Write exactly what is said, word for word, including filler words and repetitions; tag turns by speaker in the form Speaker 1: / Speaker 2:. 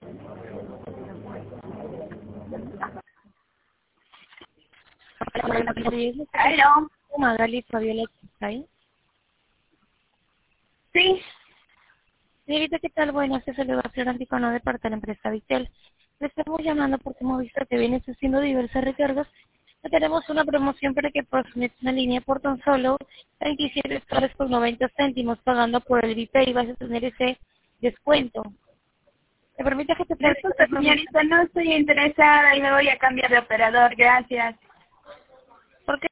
Speaker 1: Aló.
Speaker 2: Magali Fabiola Chisay.
Speaker 1: Sí.
Speaker 2: Señorita, ¿qué tal? Buenas, te saluda Florante Icono de parte de la empresa Vitel. Le estamos llamando porque hemos visto que vienes haciendo diversas recargas. Tenemos una promoción para que personalices una línea por tan solo veintisiete dólares con noventa céntimos pagando por el Vipay y vas a tener ese descuento. ¿Te permite que te pueda...
Speaker 1: Disculpe, señorita, no estoy interesada y me voy a cambiar de operador. Gracias.
Speaker 2: ¿Por qué?